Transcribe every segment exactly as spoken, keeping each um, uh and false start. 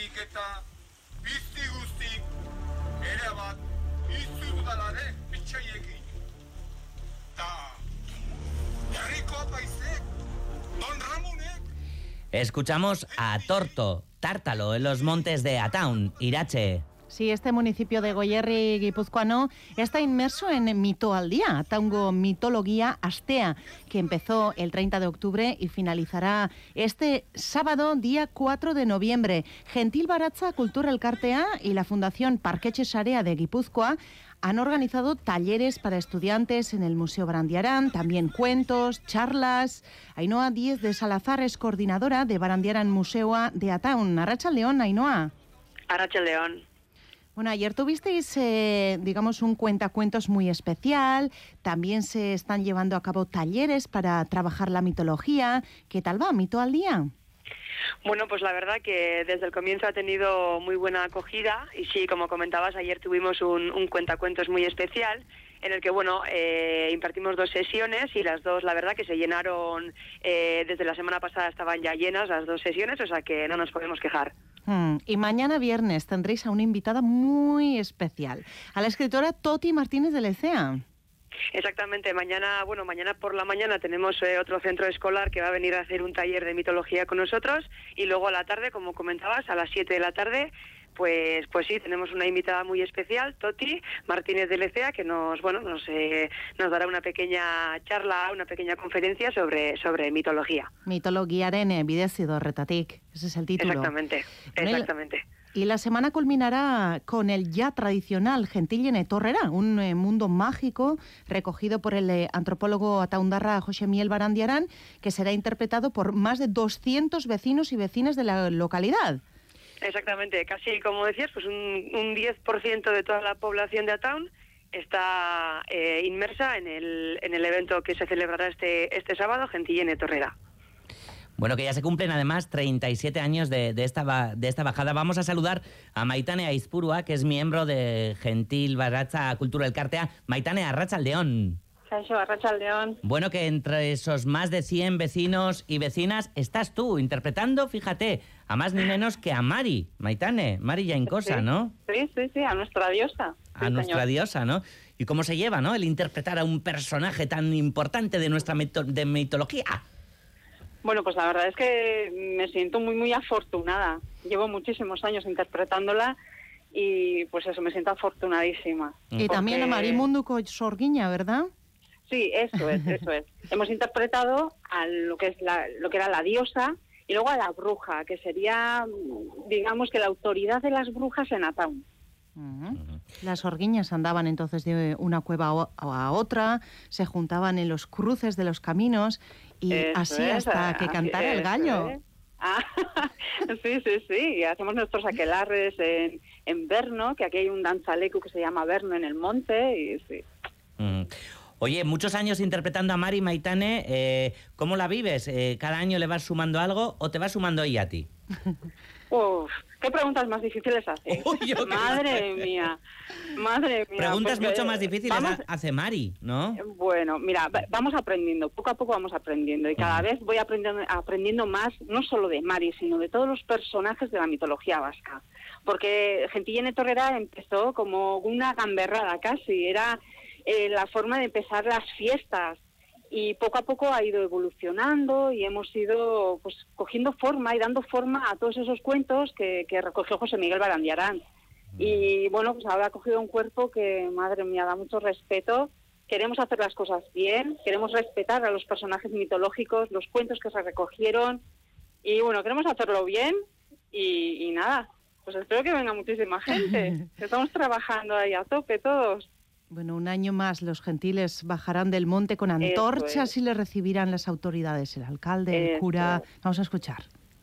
Zergatik eta bizti guztik ere bat izudalare bitxaiekin. Ta herriko apaizek, Don Ramonek. Escuchamos a Torto, Tártalo, en los montes de Ataun, Irache. Sí, este municipio de Goierri guipuzcoano está inmerso en Mitoaldía, Ataungo Mitología Astea, que empezó el treinta de octubre y finalizará este sábado, día cuatro de noviembre. Gentil Baratza Kultura Elkartea y la Fundación Parketxe Sarea de Guipúzcoa han organizado talleres para estudiantes en el Museo Barandiarán, también cuentos, charlas. Ainhoa Díez de Salazar es coordinadora de Barandiarán Museoa de Ataun. Arratsaldeon, Ainhoa. Arratsaldeon. Bueno, ayer tuvisteis, eh, digamos, un cuentacuentos muy especial. También se están llevando a cabo talleres para trabajar la mitología. ¿Qué tal va, Mito al Día? Bueno, pues la verdad que desde el comienzo ha tenido muy buena acogida. Y sí, como comentabas, ayer tuvimos un, un cuentacuentos muy especial en el que, bueno, eh, impartimos dos sesiones y las dos, la verdad, que se llenaron, eh, desde la semana pasada estaban ya llenas las dos sesiones, o sea que no nos podemos quejar. Hmm. Y mañana viernes tendréis a una invitada muy especial, a la escritora Toti Martínez de Lecea. Exactamente, mañana, bueno, mañana por la mañana tenemos eh, otro centro escolar que va a venir a hacer un taller de mitología con nosotros y luego a la tarde, como comentabas, a las siete de la tarde, pues pues sí, tenemos una invitada muy especial, Toti Martínez de Lecea, que nos, bueno, nos eh, nos dará una pequeña charla, una pequeña conferencia sobre sobre mitología. Mitologiaren bidez edo horretatik, ese es el título. Exactamente, exactamente. Y la semana culminará con el ya tradicional Gentilien Etorrera, un eh, mundo mágico recogido por el eh, antropólogo ataundarra José Miel Barandiarán, que será interpretado por más de doscientos vecinos y vecinas de la localidad. Exactamente, casi como decías, pues un, un diez por ciento de toda la población de Ataun está eh, inmersa en el, en el evento que se celebrará este, este sábado, Gentilien Etorrera. Bueno, que ya se cumplen además treinta y siete años de, de, esta, de esta bajada. Vamos a saludar a Maitane Aizpurua, que es miembro de Gentil Baratza Kultura Elkartea. Maitane, arratsaldeon. Kaixo, arratsaldeon. Bueno, que entre esos más de cien vecinos y vecinas estás tú interpretando, fíjate, a más ni menos que a Mari, Maitane, Mari Jainkosa, sí, ¿no? Sí, sí, sí, a nuestra diosa. A sí, nuestra señor. diosa, ¿no? ¿Y cómo se lleva, no? El interpretar a un personaje tan importante de nuestra mito- de mitología. Bueno, pues la verdad es que me siento muy, muy afortunada. Llevo muchísimos años interpretándola y pues eso, me siento afortunadísima. Y porque... también a Marimunduko Sorguiña, ¿verdad? Sí, eso es, eso es. Hemos interpretado a lo que es la, lo que era la diosa y luego a la bruja, que sería, digamos, que la autoridad de las brujas en Ataun. Uh-huh. Las orguiñas andaban entonces de una cueva a otra, se juntaban en los cruces de los caminos y Eso así es, hasta que cantara el gallo. Es. Ah, sí, sí, sí. Y hacemos nuestros aquelarres en, en Berno, que aquí hay un danzalecu que se llama Berno en el monte. Y sí. Mm. Oye, muchos años interpretando a Mari, Maitane, eh, ¿cómo la vives? Eh, ¿Cada año le vas sumando algo o te vas sumando ella a ti? Uf, ¿qué preguntas más difíciles haces? Uy, yo madre qué... mía, madre mía. Preguntas porque... mucho más difíciles vamos... hace Mari, ¿no? Bueno, mira, vamos aprendiendo, poco a poco vamos aprendiendo y cada vez voy aprendiendo, aprendiendo más, no solo de Mari, sino de todos los personajes de la mitología vasca. Porque Gentilien Etorrera empezó como una gamberrada casi, era eh, la forma de empezar las fiestas. Y poco a poco ha ido evolucionando y hemos ido pues cogiendo forma y dando forma a todos esos cuentos que, que recogió José Miguel Barandiarán. Y bueno, pues ahora ha cogido un cuerpo que, madre mía, da mucho respeto. Queremos hacer las cosas bien, queremos respetar a los personajes mitológicos, los cuentos que se recogieron. Y bueno, queremos hacerlo bien y, y nada, pues espero que venga muchísima gente. Estamos trabajando ahí a tope todos. Bueno, un año más los gentiles bajarán del monte con antorchas y les recibirán las autoridades, el alcalde, el Eso cura. es. Vamos a escuchar.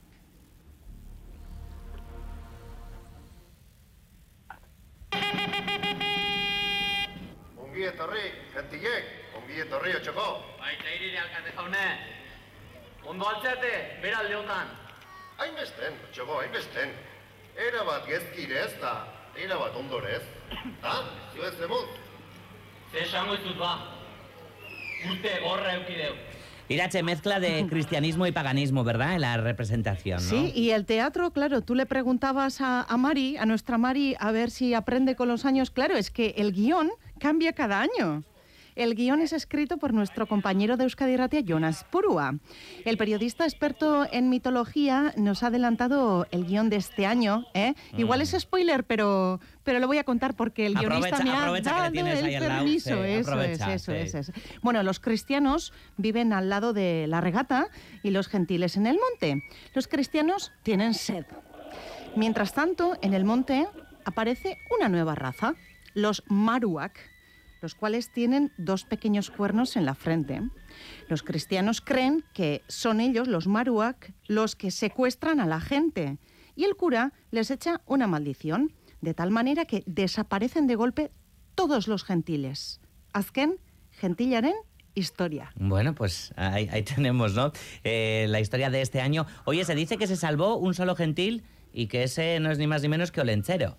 Ongi etorri, gentilek, ongi etorri otxoko. Baita irire alkate jaune. Ondo altzate, bera aldeotan. Hainbesten, otxoko, hainbesten. Era bat gezkire ez da, era bat ondorez. Ta, zu ez demut. Ze esango izut ba. Urte gorra eukideu. Irache, mezcla de cristianismo y paganismo, ¿verdad? En la representación, ¿no? Sí, y el teatro, claro, tú le preguntabas a, a Mari, a nuestra Mari, a ver si aprende con los años. Claro, es que el guión cambia cada año. El guión es escrito por nuestro compañero de Euskadi Ratia, Jon Aizpurua. El periodista experto en mitología nos ha adelantado el guión de este año. ¿eh? Mm. Igual es spoiler, pero, pero lo voy a contar porque el guionista aprovecha, me ha dado que el ahí permiso. lado, sí, eso aprovecha, es, eso sí. es, eso es. Bueno, los cristianos viven al lado de la regata y los gentiles en el monte. Los cristianos tienen sed. Mientras tanto, en el monte aparece una nueva raza, los Maruak, los cuales tienen dos pequeños cuernos en la frente. Los cristianos creen que son ellos, los Maruak, los que secuestran a la gente. Y el cura les echa una maldición, de tal manera que desaparecen de golpe todos los gentiles. Azken, gentilaren, historia. Bueno, pues ahí, ahí tenemos, ¿no? Eh, la historia de este año. Oye, se dice que se salvó un solo gentil y que ese no es ni más ni menos que Olentzero.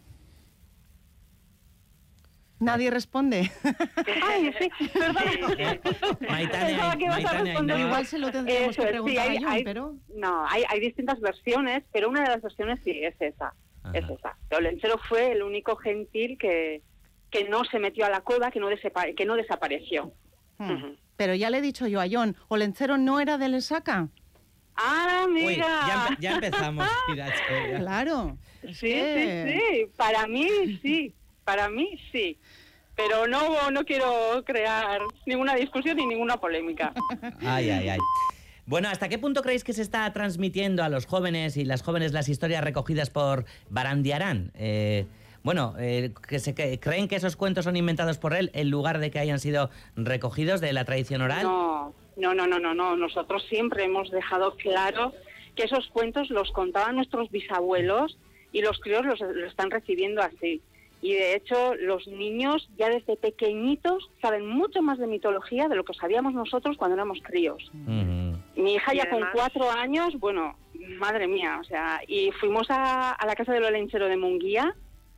Nadie responde. Ay, sí, perdón. Maitane, Pensaba que ibas a Maitane, responder. no. Igual se lo tendríamos Eso que es, preguntar sí, hay, a Jon, hay- pero... No, hay, hay distintas versiones, pero una de las versiones sí es esa. Ajá. Es esa. Olentzero fue el único gentil que, que no se metió a la cueva, que no, desepa- que no desapareció. Hmm. Ujú. Pero ya le he dicho yo a Jon, ¿Olentzero no era de Lesaca? ¡Ah, Uy, mira! ya, empe- ya empezamos, Irache, ya. Claro. Sí, Es sí, que- sí. Para mí sí. Para mí sí. Pero no, no quiero crear ninguna discusión ni ninguna polémica. Ay, ay, ay. Bueno, ¿hasta qué punto creéis que se está transmitiendo a los jóvenes y las jóvenes las historias recogidas por Barandiarán? Eh, bueno, eh, que se que, ¿creen que esos cuentos son inventados por él en lugar de que hayan sido recogidos de la tradición oral? No, no, no, no, no, no. Nosotros siempre hemos dejado claro que esos cuentos los contaban nuestros bisabuelos y los críos los, los están recibiendo así. Y de hecho, los niños ya desde pequeñitos saben mucho más de mitología de lo que sabíamos nosotros cuando éramos críos. Mm. Mi hija Y ya además- con cuatro años, bueno, madre mía, o sea, y fuimos a, a la casa del Olentzero de Munguía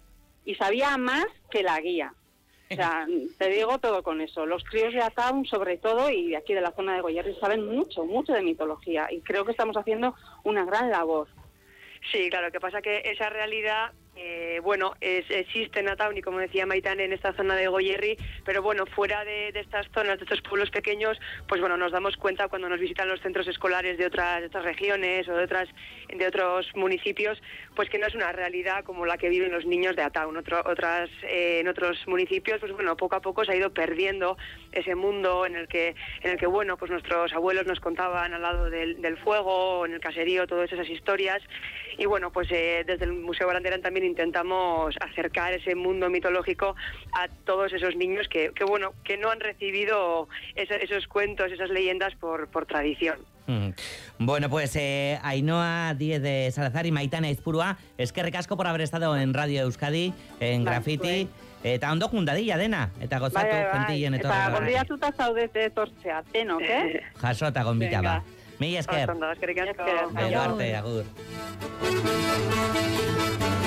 y sabía más que la guía. O sea, te digo todo con eso. Los críos de Ataun, sobre todo, y de aquí de la zona de Goierri, saben mucho, mucho de mitología y creo que estamos haciendo una gran labor. Sí, claro, que pasa que esa realidad, eh, bueno, es, existe en Ataun y como decía Maitane, en esta zona de Goierri, pero bueno, fuera de, de estas zonas, de estos pueblos pequeños, pues bueno, nos damos cuenta cuando nos visitan los centros escolares de otras, de otras regiones o de otras de otros municipios, pues que no es una realidad como la que viven los niños de Ataun. Otro, otras, eh, en otros municipios, pues bueno, poco a poco se ha ido perdiendo ese mundo en el que, en el que bueno, pues nuestros abuelos nos contaban al lado del, del fuego, en el caserío, todas esas historias. Y bueno, pues eh, desde el Museo Barandiarán también intentamos acercar ese mundo mitológico a todos esos niños que, que bueno, que no han recibido esa, esos cuentos, esas leyendas por, por tradición. Mm. Bueno, pues eh, Ainhoa Díez de Salazar y Maitane Aizpurua, es que recasco por haber estado en Radio Euskadi, en Bai, Graffiti. Eta ondo jundadilla dena, eta gozatu Bai, bai, gentillen Eta etorrera. gonbidatuta zaudete etortzea, denok, eh? Jaso eta gonbita ba. Mila esker. Oso ondo, eskerrik asko. Esker. Agur Agur. arte, agur.